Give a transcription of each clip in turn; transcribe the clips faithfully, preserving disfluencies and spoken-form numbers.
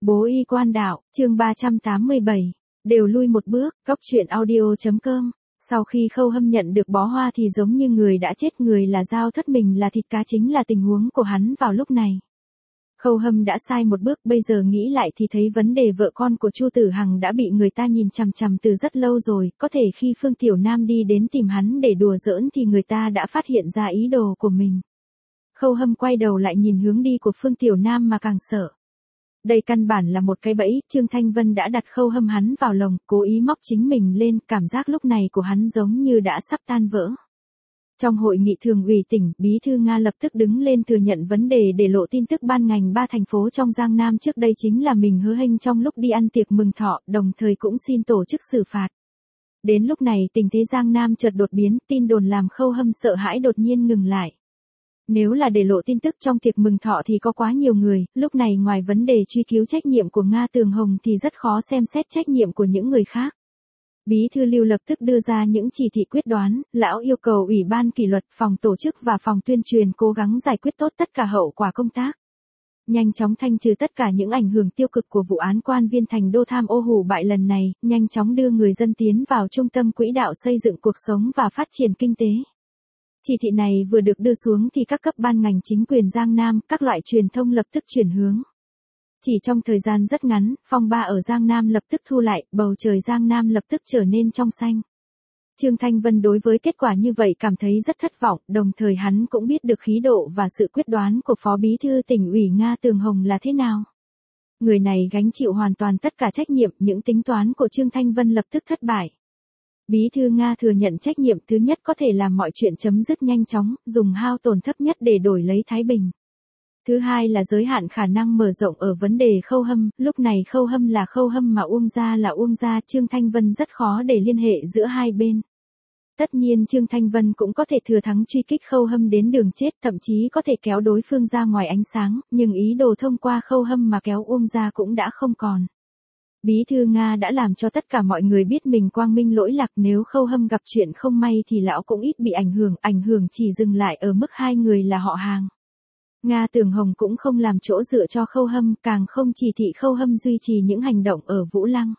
Bố y quan đạo, chương ba trăm tám mươi bảy, đều lui một bước, góc truyện audio.com. Sau khi Khâu Hâm nhận được bó hoa thì giống như người đã chết, người là dao thất mình là thịt cá, chính là tình huống của hắn vào lúc này. Khâu Hâm đã sai một bước, bây giờ nghĩ lại thì thấy vấn đề vợ con của Chu Tử Hằng đã bị người ta nhìn chằm chằm từ rất lâu rồi, có thể khi Phương Tiểu Nam đi đến tìm hắn để đùa giỡn thì người ta đã phát hiện ra ý đồ của mình. Khâu Hâm quay đầu lại nhìn hướng đi của Phương Tiểu Nam mà càng sợ. Đây căn bản là một cái bẫy, Trương Thanh Vân đã đặt Khâu Hâm hắn vào lồng, cố ý móc chính mình lên, cảm giác lúc này của hắn giống như đã sắp tan vỡ. Trong hội nghị thường ủy tỉnh, Bí thư Nga lập tức đứng lên thừa nhận vấn đề để lộ tin tức ban ngành ba thành phố trong Giang Nam trước đây chính là mình hứa hênh trong lúc đi ăn tiệc mừng thọ, đồng thời cũng xin tổ chức xử phạt. Đến lúc này tình thế Giang Nam chợt đột biến, tin đồn làm Khâu Hâm sợ hãi đột nhiên ngừng lại. Nếu là để lộ tin tức trong tiệc mừng thọ thì có quá nhiều người, lúc này ngoài vấn đề truy cứu trách nhiệm của Nga Tường Hồng thì rất khó xem xét trách nhiệm của những người khác. Bí thư Lưu lập tức đưa ra những chỉ thị quyết đoán, lão yêu cầu Ủy ban kỷ luật, phòng tổ chức và phòng tuyên truyền cố gắng giải quyết tốt tất cả hậu quả công tác. Nhanh chóng thanh trừ tất cả những ảnh hưởng tiêu cực của vụ án quan viên thành đô tham ô hủ bại lần này, nhanh chóng đưa người dân tiến vào trung tâm quỹ đạo xây dựng cuộc sống và phát triển kinh tế. Chỉ thị này vừa được đưa xuống thì các cấp ban ngành chính quyền Giang Nam, các loại truyền thông lập tức chuyển hướng. Chỉ trong thời gian rất ngắn, phong ba ở Giang Nam lập tức thu lại, bầu trời Giang Nam lập tức trở nên trong xanh. Trương Thanh Vân đối với kết quả như vậy cảm thấy rất thất vọng, đồng thời hắn cũng biết được khí độ và sự quyết đoán của Phó Bí thư tỉnh ủy Nga Tường Hồng là thế nào. Người này gánh chịu hoàn toàn tất cả trách nhiệm, những tính toán của Trương Thanh Vân lập tức thất bại. Bí thư Nga thừa nhận trách nhiệm, thứ nhất có thể làm mọi chuyện chấm dứt nhanh chóng, dùng hao tổn thấp nhất để đổi lấy thái bình. Thứ hai là giới hạn khả năng mở rộng ở vấn đề Khâu Hâm, lúc này Khâu Hâm là Khâu Hâm mà Uông gia là Uông gia, Trương Thanh Vân rất khó để liên hệ giữa hai bên. Tất nhiên Trương Thanh Vân cũng có thể thừa thắng truy kích Khâu Hâm đến đường chết, thậm chí có thể kéo đối phương ra ngoài ánh sáng, nhưng ý đồ thông qua Khâu Hâm mà kéo Uông gia cũng đã không còn. Bí thư Nga đã làm cho tất cả mọi người biết mình quang minh lỗi lạc, nếu Khâu Hâm gặp chuyện không may thì lão cũng ít bị ảnh hưởng, ảnh hưởng chỉ dừng lại ở mức hai người là họ hàng. Nga Tường Hồng cũng không làm chỗ dựa cho Khâu Hâm, càng không chỉ thị Khâu Hâm duy trì những hành động ở Vũ Lăng.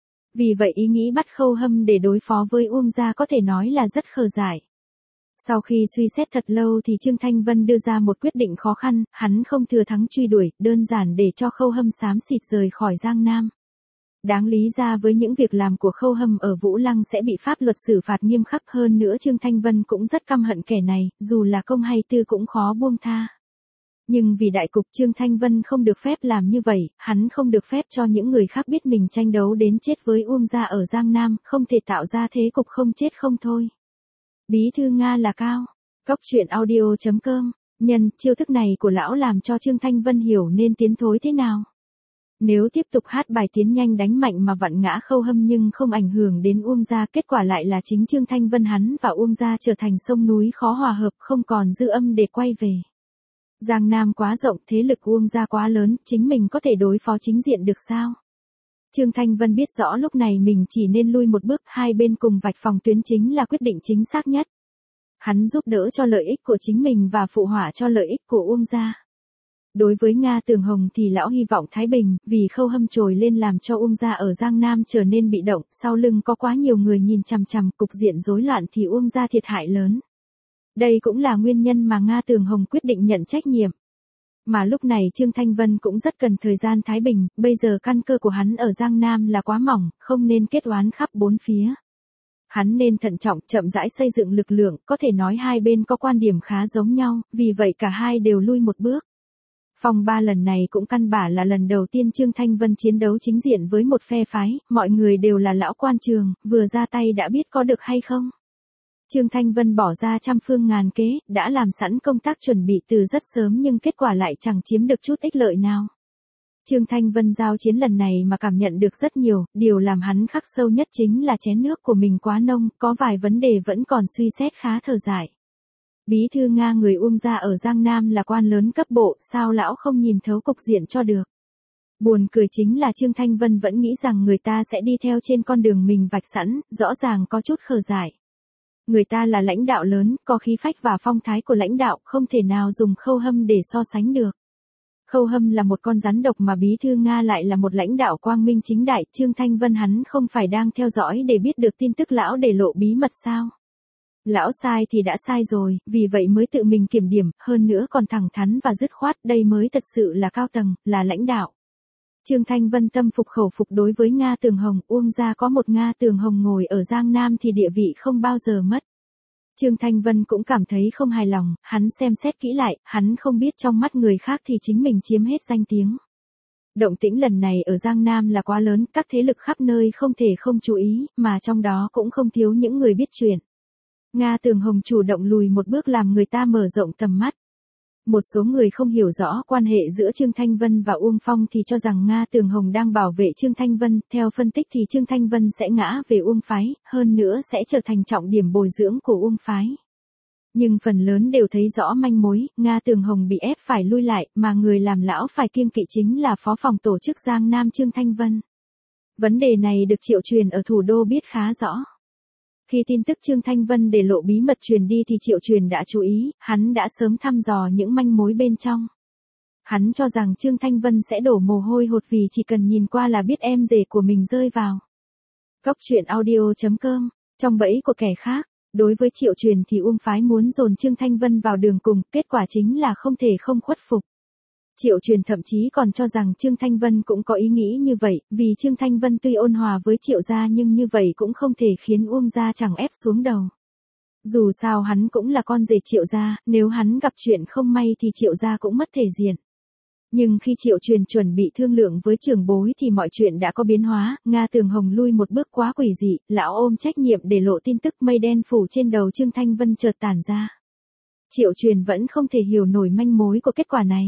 Vì vậy ý nghĩ bắt Khâu Hâm để đối phó với Uông gia có thể nói là rất khờ dại. Sau khi suy xét thật lâu thì Trương Thanh Vân đưa ra một quyết định khó khăn, hắn không thừa thắng truy đuổi, đơn giản để cho Khâu Hâm xám xịt rời khỏi Giang Nam. Đáng lý ra với những việc làm của Khâu Hâm ở Vũ Lăng sẽ bị pháp luật xử phạt nghiêm khắc, hơn nữa Trương Thanh Vân cũng rất căm hận kẻ này, dù là công hay tư cũng khó buông tha. Nhưng vì đại cục Trương Thanh Vân không được phép làm như vậy, hắn không được phép cho những người khác biết mình tranh đấu đến chết với Uông gia ở Giang Nam, không thể tạo ra thế cục không chết không thôi. Bí thư Nga là cao. Góc truyện audio.com, nhân chiêu thức này của lão làm cho Trương Thanh Vân hiểu nên tiến thối thế nào. Nếu tiếp tục hát bài tiến nhanh đánh mạnh mà vặn ngã Khâu Hâm nhưng không ảnh hưởng đến Uông gia, kết quả lại là chính Trương Thanh Vân hắn và Uông gia trở thành sông núi khó hòa hợp, không còn dư âm để quay về. Giang Nam quá rộng, thế lực Uông gia quá lớn, chính mình có thể đối phó chính diện được sao? Trương Thanh Vân biết rõ lúc này mình chỉ nên lui một bước, hai bên cùng vạch phòng tuyến chính là quyết định chính xác nhất. Hắn giúp đỡ cho lợi ích của chính mình và phụ họa cho lợi ích của Uông gia. Đối với Nga Tường Hồng thì lão hy vọng thái bình, vì Khâu Hâm trồi lên làm cho Uông gia ở Giang Nam trở nên bị động, sau lưng có quá nhiều người nhìn chằm chằm, cục diện rối loạn thì Uông gia thiệt hại lớn. Đây cũng là nguyên nhân mà Nga Tường Hồng quyết định nhận trách nhiệm. Mà lúc này Trương Thanh Vân cũng rất cần thời gian thái bình, bây giờ căn cơ của hắn ở Giang Nam là quá mỏng, không nên kết oán khắp bốn phía. Hắn nên thận trọng, chậm rãi xây dựng lực lượng, có thể nói hai bên có quan điểm khá giống nhau, vì vậy cả hai đều lui một bước. Phong ba lần này cũng căn bản là lần đầu tiên Trương Thanh Vân chiến đấu chính diện với một phe phái, mọi người đều là lão quan trường, vừa ra tay đã biết có được hay không. Trương Thanh Vân bỏ ra trăm phương ngàn kế, đã làm sẵn công tác chuẩn bị từ rất sớm nhưng kết quả lại chẳng chiếm được chút ích lợi nào. Trương Thanh Vân giao chiến lần này mà cảm nhận được rất nhiều, điều làm hắn khắc sâu nhất chính là chén nước của mình quá nông, có vài vấn đề vẫn còn suy xét khá thờ dại. Bí thư Nga người Uông gia ở Giang Nam là quan lớn cấp bộ, sao lão không nhìn thấu cục diện cho được. Buồn cười chính là Trương Thanh Vân vẫn nghĩ rằng người ta sẽ đi theo trên con đường mình vạch sẵn, rõ ràng có chút khờ dại. Người ta là lãnh đạo lớn, có khí phách và phong thái của lãnh đạo, không thể nào dùng Khâu Hâm để so sánh được. Khâu Hâm là một con rắn độc mà bí thư Nga lại là một lãnh đạo quang minh chính đại, Trương Thanh Vân hắn không phải đang theo dõi để biết được tin tức lão để lộ bí mật sao? Lão sai thì đã sai rồi, vì vậy mới tự mình kiểm điểm, hơn nữa còn thẳng thắn và dứt khoát, đây mới thật sự là cao tầng, là lãnh đạo. Trương Thanh Vân tâm phục khẩu phục đối với Nga Tường Hồng, Uông gia có một Nga Tường Hồng ngồi ở Giang Nam thì địa vị không bao giờ mất. Trương Thanh Vân cũng cảm thấy không hài lòng, hắn xem xét kỹ lại, hắn không biết trong mắt người khác thì chính mình chiếm hết danh tiếng. Động tĩnh lần này ở Giang Nam là quá lớn, các thế lực khắp nơi không thể không chú ý, mà trong đó cũng không thiếu những người biết chuyện. Nga Tường Hồng chủ động lùi một bước làm người ta mở rộng tầm mắt. Một số người không hiểu rõ quan hệ giữa Trương Thanh Vân và Uông Phong thì cho rằng Nga Tường Hồng đang bảo vệ Trương Thanh Vân, theo phân tích thì Trương Thanh Vân sẽ ngã về Uông phái, hơn nữa sẽ trở thành trọng điểm bồi dưỡng của Uông phái. Nhưng phần lớn đều thấy rõ manh mối, Nga Tường Hồng bị ép phải lui lại, mà người làm lão phải kiêng kỵ chính là phó phòng tổ chức Giang Nam Trương Thanh Vân. Vấn đề này được Triệu Truyền ở thủ đô biết khá rõ. Khi tin tức Trương Thanh Vân để lộ bí mật truyền đi thì Triệu Truyền đã chú ý, hắn đã sớm thăm dò những manh mối bên trong. Hắn cho rằng Trương Thanh Vân sẽ đổ mồ hôi hột vì chỉ cần nhìn qua là biết em rể của mình rơi vào. Góc truyện audio chấm com, trong bẫy của kẻ khác, đối với Triệu Truyền thì Uông phái muốn dồn Trương Thanh Vân vào đường cùng, kết quả chính là không thể không khuất phục. Triệu Truyền thậm chí còn cho rằng Trương Thanh Vân cũng có ý nghĩ như vậy, vì Trương Thanh Vân tuy ôn hòa với Triệu gia nhưng như vậy cũng không thể khiến Uông gia chẳng ép xuống đầu. Dù sao hắn cũng là con rể Triệu gia, nếu hắn gặp chuyện không may thì Triệu gia cũng mất thể diện. Nhưng khi Triệu Truyền chuẩn bị thương lượng với trưởng bối thì mọi chuyện đã có biến hóa, Nga Tường Hồng lui một bước quá quỷ dị, lão ôm trách nhiệm để lộ tin tức, mây đen phủ trên đầu Trương Thanh Vân chợt tản ra. Triệu Truyền vẫn không thể hiểu nổi manh mối của kết quả này.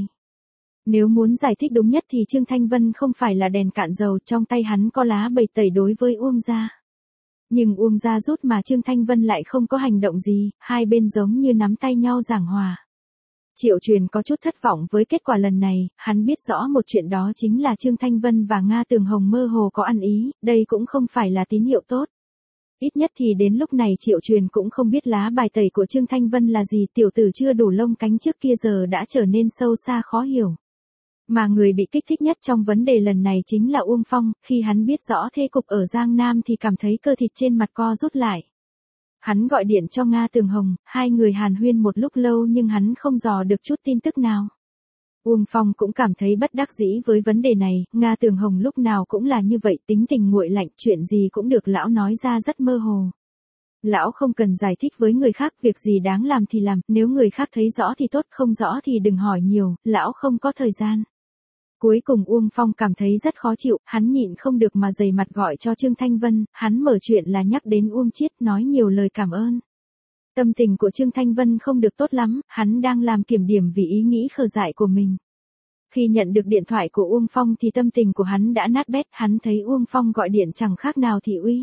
Nếu muốn giải thích đúng nhất thì Trương Thanh Vân không phải là đèn cạn dầu, trong tay hắn có lá bầy tẩy đối với Uông gia. Nhưng Uông gia rút mà Trương Thanh Vân lại không có hành động gì, hai bên giống như nắm tay nhau giảng hòa. Triệu Truyền có chút thất vọng với kết quả lần này, hắn biết rõ một chuyện đó chính là Trương Thanh Vân và Nga Tường Hồng mơ hồ có ăn ý, đây cũng không phải là tín hiệu tốt. Ít nhất thì đến lúc này Triệu Truyền cũng không biết lá bài tẩy của Trương Thanh Vân là gì, tiểu tử chưa đủ lông cánh trước kia giờ đã trở nên sâu xa khó hiểu. Mà người bị kích thích nhất trong vấn đề lần này chính là Uông Phong, khi hắn biết rõ thế cục ở Giang Nam thì cảm thấy cơ thịt trên mặt co rút lại. Hắn gọi điện cho Nga Tường Hồng, hai người hàn huyên một lúc lâu nhưng hắn không dò được chút tin tức nào. Uông Phong cũng cảm thấy bất đắc dĩ với vấn đề này, Nga Tường Hồng lúc nào cũng là như vậy, tính tình nguội lạnh, chuyện gì cũng được lão nói ra rất mơ hồ. Lão không cần giải thích với người khác, việc gì đáng làm thì làm, nếu người khác thấy rõ thì tốt, không rõ thì đừng hỏi nhiều, lão không có thời gian. Cuối cùng Uông Phong cảm thấy rất khó chịu, hắn nhịn không được mà dày mặt gọi cho Trương Thanh Vân, hắn mở chuyện là nhắc đến Uông Chiết, nói nhiều lời cảm ơn. Tâm tình của Trương Thanh Vân không được tốt lắm, hắn đang làm kiểm điểm vì ý nghĩ khờ dại của mình. Khi nhận được điện thoại của Uông Phong thì tâm tình của hắn đã nát bét, hắn thấy Uông Phong gọi điện chẳng khác nào thị uy.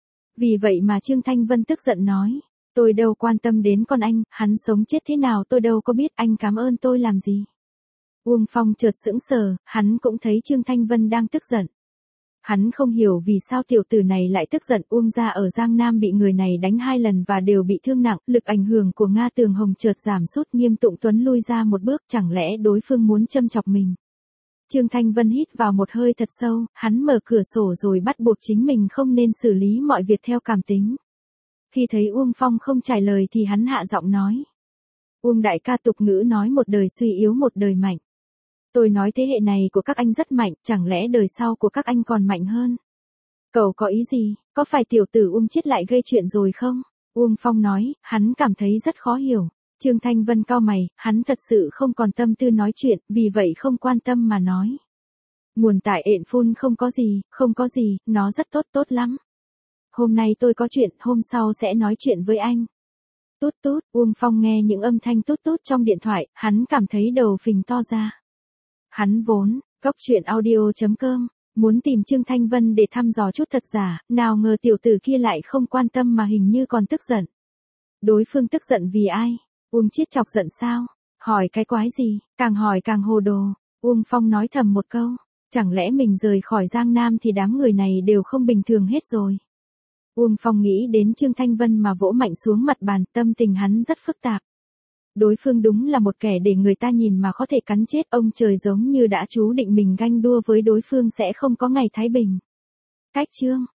Vì vậy mà Trương Thanh Vân tức giận nói, tôi đâu quan tâm đến con anh, hắn sống chết thế nào tôi đâu có biết, anh cảm ơn tôi làm gì. Uông Phong chợt sững sờ, hắn cũng thấy Trương Thanh Vân đang tức giận. Hắn không hiểu vì sao tiểu tử này lại tức giận. Uông gia ở Giang Nam bị người này đánh hai lần và đều bị thương nặng, lực ảnh hưởng của Nga Tường Hồng chợt giảm sút, Nghiêm Tụng Tuấn lui ra một bước, chẳng lẽ đối phương muốn châm chọc mình. Trương Thanh Vân hít vào một hơi thật sâu, hắn mở cửa sổ rồi bắt buộc chính mình không nên xử lý mọi việc theo cảm tính. Khi thấy Uông Phong không trả lời thì hắn hạ giọng nói. Uông đại ca, tục ngữ nói một đời suy yếu một đời mạnh. Tôi nói thế hệ này của các anh rất mạnh, chẳng lẽ đời sau của các anh còn mạnh hơn? Cậu có ý gì, có phải tiểu tử Uông Chiết lại gây chuyện rồi không? Uông Phong nói, hắn cảm thấy rất khó hiểu. Trương Thanh Vân cau mày, hắn thật sự không còn tâm tư nói chuyện, vì vậy không quan tâm mà nói. Nguồn tại ện phun không có gì, không có gì, nó rất tốt tốt lắm. Hôm nay tôi có chuyện, hôm sau sẽ nói chuyện với anh. Tút tút, Uông Phong nghe những âm thanh tút tút trong điện thoại, hắn cảm thấy đầu phình to ra. Hắn vốn, góc truyện audio chấm com, muốn tìm Trương Thanh Vân để thăm dò chút thật giả, nào ngờ tiểu tử kia lại không quan tâm mà hình như còn tức giận. Đối phương tức giận vì ai? Uông Chiết chọc giận sao? Hỏi cái quái gì? Càng hỏi càng hồ đồ. Uông Phong nói thầm một câu, chẳng lẽ mình rời khỏi Giang Nam thì đám người này đều không bình thường hết rồi. Uông Phong nghĩ đến Trương Thanh Vân mà vỗ mạnh xuống mặt bàn, tâm tình hắn rất phức tạp. đối phương đúng là một kẻ để người ta nhìn mà có thể cắn chết, ông trời giống như đã chú định mình ganh đua với đối phương sẽ không có ngày thái bình. Cách chương